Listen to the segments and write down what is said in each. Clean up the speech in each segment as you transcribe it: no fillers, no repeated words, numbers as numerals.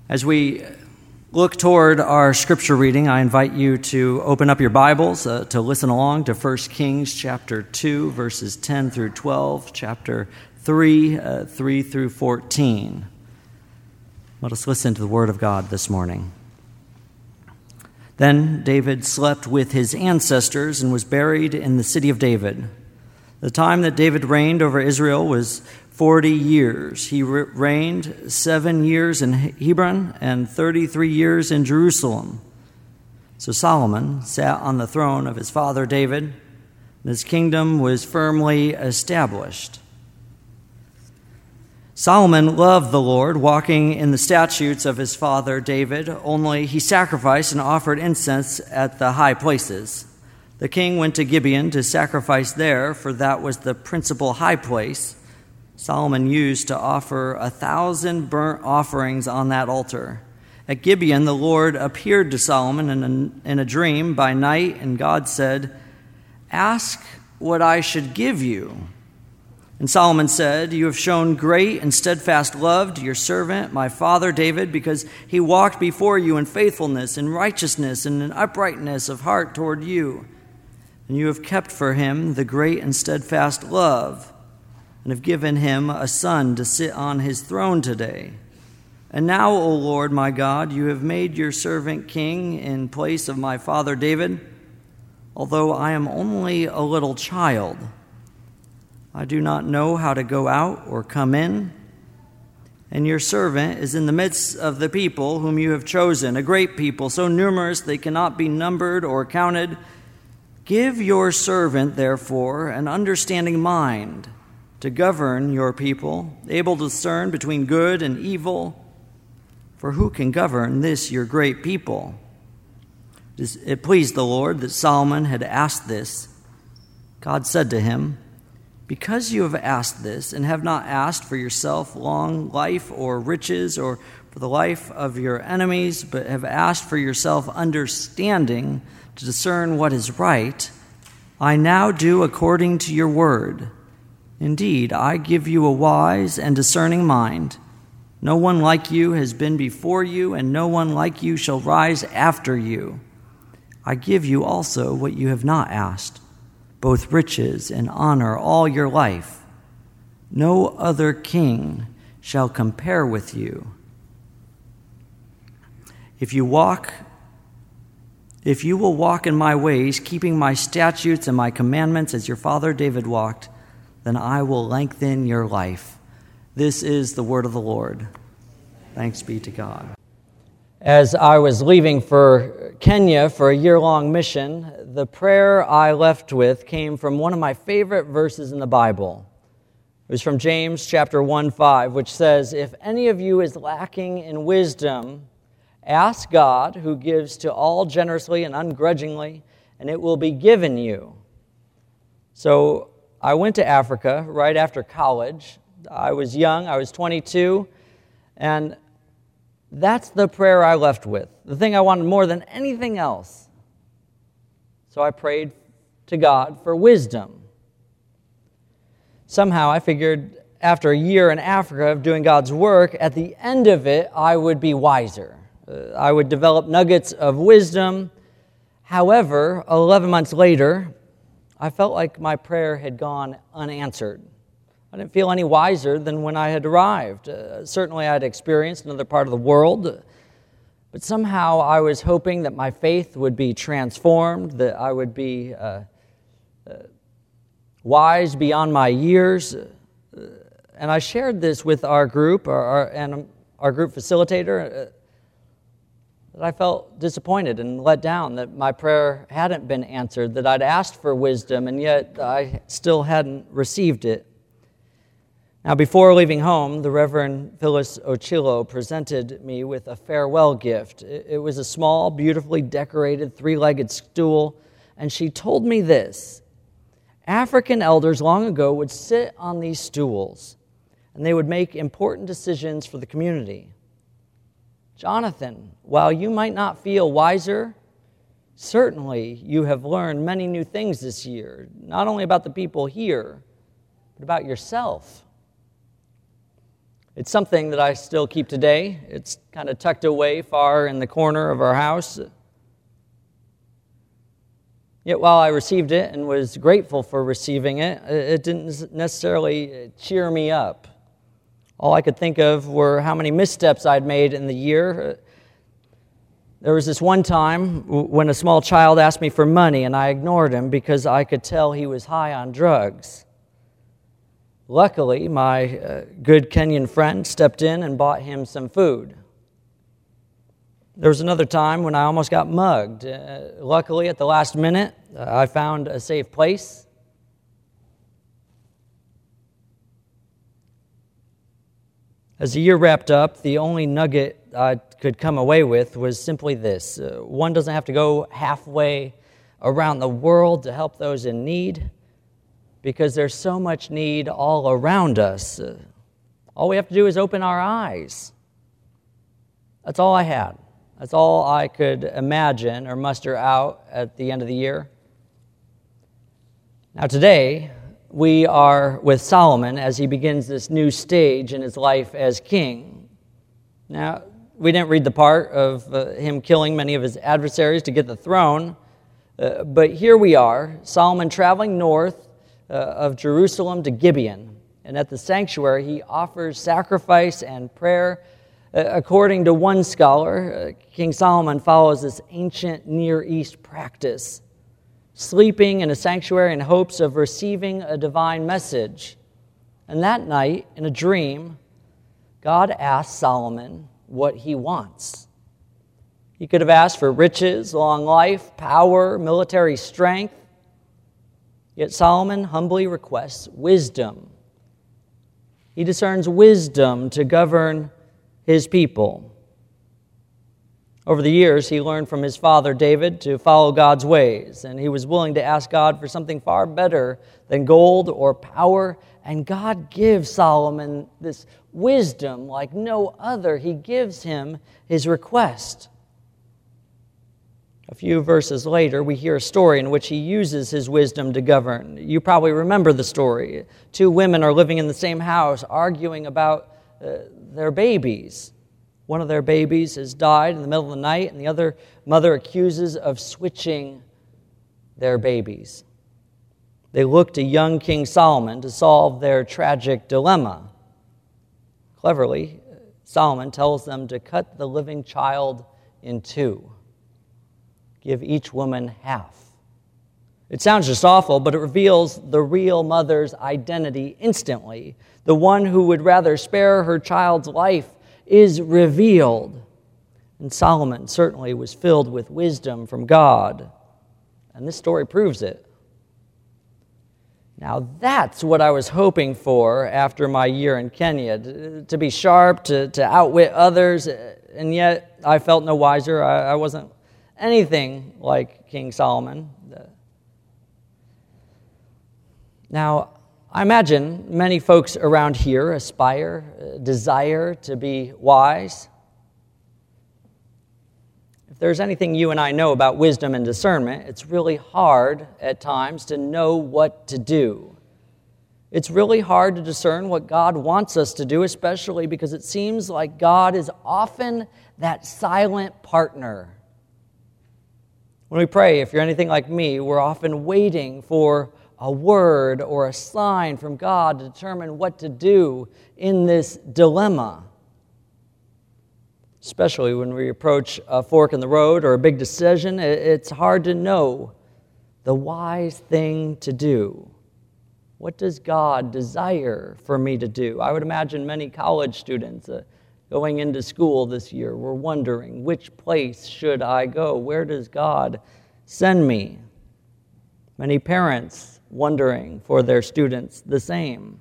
As we look toward our scripture reading, I invite you to open up your Bibles to listen along to 1 Kings chapter 2, verses 10 through 12, chapter 3, 3 through 14. Let us listen to the word of God this morning. Then David slept with his ancestors and was buried in the city of David. The time that David reigned over Israel was 40 years. He reigned 7 years in Hebron and 33 years in Jerusalem. So Solomon sat on the throne of his father David, and his kingdom was firmly established. Solomon loved the Lord, walking in the statutes of his father David, only he sacrificed and offered incense at the high places. The king went to Gibeon to sacrifice there, for that was the principal high place Solomon used to offer 1,000 burnt offerings on that altar. At Gibeon, the Lord appeared to Solomon in a dream by night, and God said, "Ask what I should give you." And Solomon said, "You have shown great and steadfast love to your servant, my father David, because he walked before you in faithfulness and righteousness and in uprightness of heart toward you. And you have kept for him the great and steadfast love, and have given him a son to sit on his throne today. And now, O Lord my God, you have made your servant king in place of my father David, although I am only a little child. I do not know how to go out or come in, and your servant is in the midst of the people whom you have chosen, a great people, so numerous they cannot be numbered or counted. Give your servant, therefore, an understanding mind to govern your people, able to discern between good and evil. For who can govern this your great people?" It pleased the Lord that Solomon had asked this. God said to him, "Because you have asked this, and have not asked for yourself long life or riches or for the life of your enemies, but have asked for yourself understanding to discern what is right, I now do according to your word. Indeed, I give you a wise and discerning mind. No one like you has been before you, and no one like you shall rise after you. I give you also what you have not asked, both riches and honor all your life. No other king shall compare with you. If you will walk in my ways, keeping my statutes and my commandments as your father David walked, then I will lengthen your life." This is the word of the Lord. Thanks be to God. As I was leaving for Kenya for a year-long mission, the prayer I left with came from one of my favorite verses in the Bible. It was from James chapter 1:5, which says, "If any of you is lacking in wisdom, ask God, who gives to all generously and ungrudgingly, and it will be given you." So I went to Africa right after college. I was young, I was 22, and that's the prayer I left with, the thing I wanted more than anything else. So I prayed to God for wisdom. Somehow I figured after a year in Africa of doing God's work, at the end of it, I would be wiser. I would develop nuggets of wisdom. However, 11 months later, I felt like my prayer had gone unanswered. I didn't feel any wiser than when I had arrived. Certainly I had experienced another part of the world, but somehow I was hoping that my faith would be transformed, that I would be wise beyond my years. And I shared this with our group, and our group facilitator, that I felt disappointed and let down, that my prayer hadn't been answered, that I'd asked for wisdom, and yet I still hadn't received it. Now, before leaving home, the Reverend Phyllis Ochillo presented me with a farewell gift. It was a small, beautifully decorated, three-legged stool, and she told me this: African elders long ago would sit on these stools, and they would make important decisions for the community. Jonathan, while you might not feel wiser, certainly you have learned many new things this year, not only about the people here, but about yourself. It's something that I still keep today. It's kind of tucked away far in the corner of our house. Yet while I received it and was grateful for receiving it, it didn't necessarily cheer me up. All I could think of were how many missteps I'd made in the year. There was this one time when a small child asked me for money and I ignored him because I could tell he was high on drugs. Luckily, my good Kenyan friend stepped in and bought him some food. There was another time when I almost got mugged. Luckily, at the last minute, I found a safe place. As the year wrapped up, the only nugget I could come away with was simply this. One doesn't have to go halfway around the world to help those in need, because there's so much need all around us. All we have to do is open our eyes. That's all I had. That's all I could imagine or muster out at the end of the year. Now today, we are with Solomon as he begins this new stage in his life as king. Now, we didn't read the part of him killing many of his adversaries to get the throne, but here we are, Solomon traveling north of Jerusalem to Gibeon, and at the sanctuary he offers sacrifice and prayer. According to one scholar, King Solomon follows this ancient Near East practice, sleeping in a sanctuary in hopes of receiving a divine message. And that night, in a dream, God asked Solomon what he wants. He could have asked for riches, long life, power, military strength. Yet Solomon humbly requests wisdom. He discerns wisdom to govern his people. Over the years, he learned from his father David to follow God's ways, and he was willing to ask God for something far better than gold or power, and God gives Solomon this wisdom like no other. He gives him his request. A few verses later, we hear a story in which he uses his wisdom to govern. You probably remember the story. Two women are living in the same house, arguing about their babies. One of their babies has died in the middle of the night, and the other mother accuses of switching their babies. They look to young King Solomon to solve their tragic dilemma. Cleverly, Solomon tells them to cut the living child in two. Give each woman half. It sounds just awful, but it reveals the real mother's identity instantly. The one who would rather spare her child's life is revealed. And Solomon certainly was filled with wisdom from God. And this story proves it. Now that's what I was hoping for after my year in Kenya, to be sharp, to outwit others, and yet I felt no wiser. I wasn't anything like King Solomon. Now, I imagine many folks around here aspire, desire to be wise. If there's anything you and I know about wisdom and discernment, it's really hard at times to know what to do. It's really hard to discern what God wants us to do, especially because it seems like God is often that silent partner. When we pray, if you're anything like me, we're often waiting for a word or a sign from God to determine what to do in this dilemma. Especially when we approach a fork in the road or a big decision, it's hard to know the wise thing to do. What does God desire for me to do? I would imagine many college students going into school this year were wondering, which place should I go? Where does God send me? Many parents wondering for their students the same.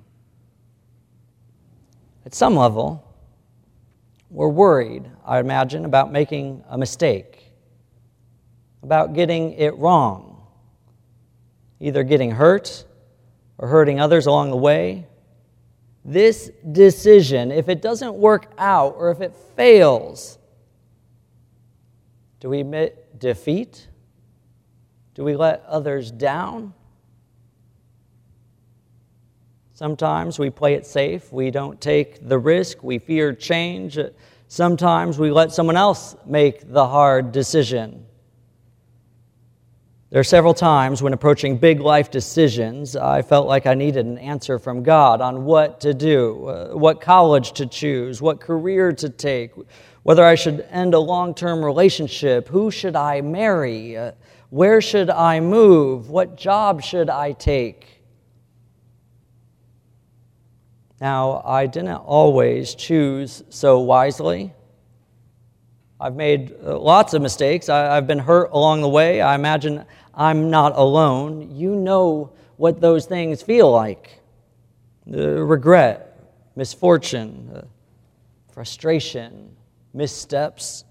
At some level, we're worried, I imagine, about making a mistake, about getting it wrong, either getting hurt or hurting others along the way. This decision, if it doesn't work out or if it fails, do we admit defeat? Do we let others down? Sometimes we play it safe. We don't take the risk. We fear change. Sometimes we let someone else make the hard decision. There are several times when approaching big life decisions, I felt like I needed an answer from God on what to do, what college to choose, what career to take, whether I should end a long-term relationship, who should I marry, where should I move, what job should I take. Now, I didn't always choose so wisely. I've made lots of mistakes. I've been hurt along the way. I imagine I'm not alone. You know what those things feel like. Regret, misfortune, frustration, missteps.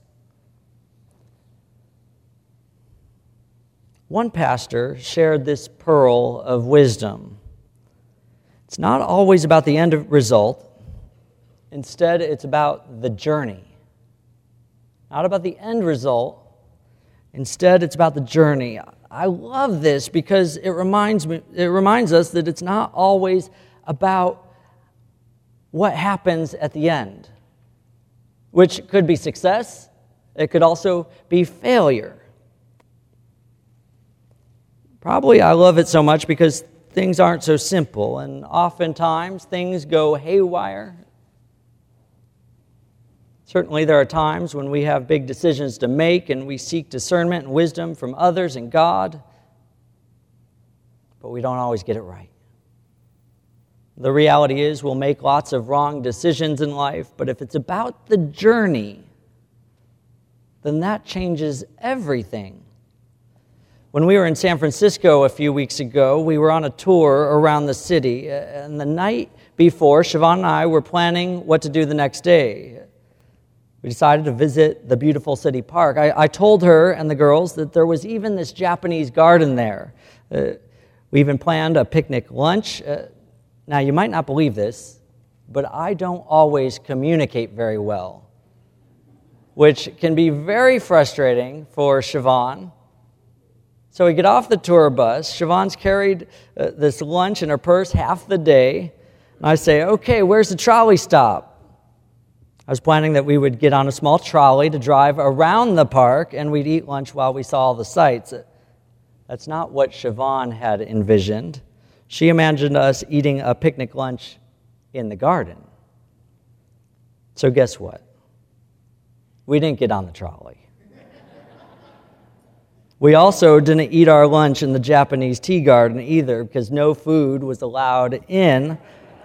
One pastor shared this pearl of wisdom. It's not always about the end result. Instead, it's about the journey. Not about the end result. Instead, it's about the journey. I love this because it reminds us that it's not always about what happens at the end, which could be success. It could also be failure. Probably I love it so much because things aren't so simple, and oftentimes things go haywire. Certainly there are times when we have big decisions to make and we seek discernment and wisdom from others and God, but we don't always get it right. The reality is we'll make lots of wrong decisions in life, but if it's about the journey, then that changes everything. When we were in San Francisco a few weeks ago, we were on a tour around the city, and the night before, Siobhan and I were planning what to do the next day. We decided to visit the beautiful city park. I told her and the girls that there was even this Japanese garden there. We even planned a picnic lunch. Now, you might not believe this, but I don't always communicate very well, which can be very frustrating for Siobhan. So we get off the tour bus. Siobhan's carried this lunch in her purse half the day. And I say, okay, where's the trolley stop? I was planning that we would get on a small trolley to drive around the park and we'd eat lunch while we saw all the sights. That's not what Siobhan had envisioned. She imagined us eating a picnic lunch in the garden. So guess what? We didn't get on the trolley. We also didn't eat our lunch in the Japanese tea garden either because no food was allowed in.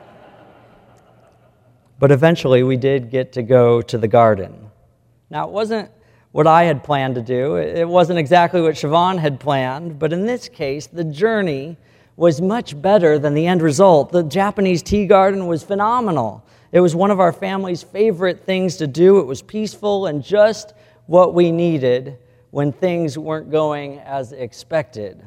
But eventually we did get to go to the garden. Now, it wasn't what I had planned to do. It wasn't exactly what Siobhan had planned. But in this case, the journey was much better than the end result. The Japanese tea garden was phenomenal. It was one of our family's favorite things to do. It was peaceful and just what we needed when things weren't going as expected.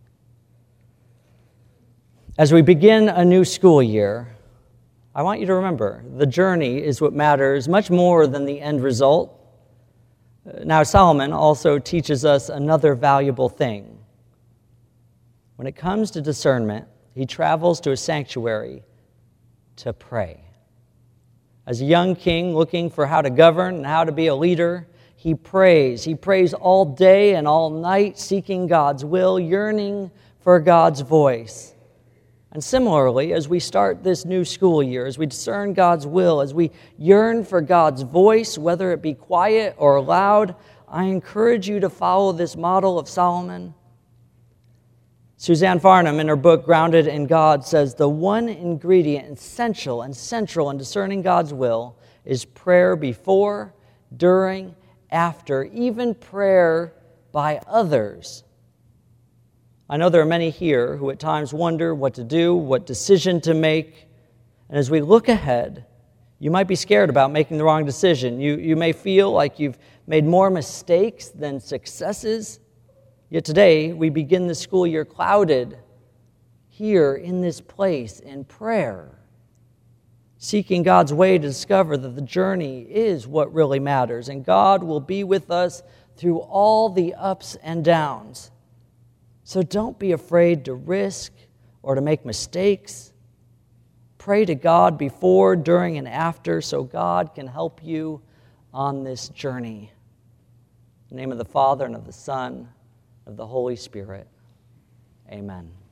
As we begin a new school year, I want you to remember the journey is what matters much more than the end result. Now, Solomon also teaches us another valuable thing. When it comes to discernment, he travels to a sanctuary to pray. As a young king looking for how to govern and how to be a leader, he prays. He prays all day and all night, seeking God's will, yearning for God's voice. And similarly, as we start this new school year, as we discern God's will, as we yearn for God's voice, whether it be quiet or loud, I encourage you to follow this model of Solomon. Suzanne Farnham, in her book Grounded in God, says the one ingredient essential and central in discerning God's will is prayer before, during, after, even prayer by others. I know there are many here who at times wonder what to do, what decision to make. And as we look ahead, you might be scared about making the wrong decision. You may feel like you've made more mistakes than successes. Yet today, we begin the school year clouded here in this place in prayer, seeking God's way to discover that the journey is what really matters, and God will be with us through all the ups and downs. So don't be afraid to risk or to make mistakes. pray to God before, during, and after so God can help you on this journey. In the name of the Father, and of the Son, and of the Holy Spirit. Amen.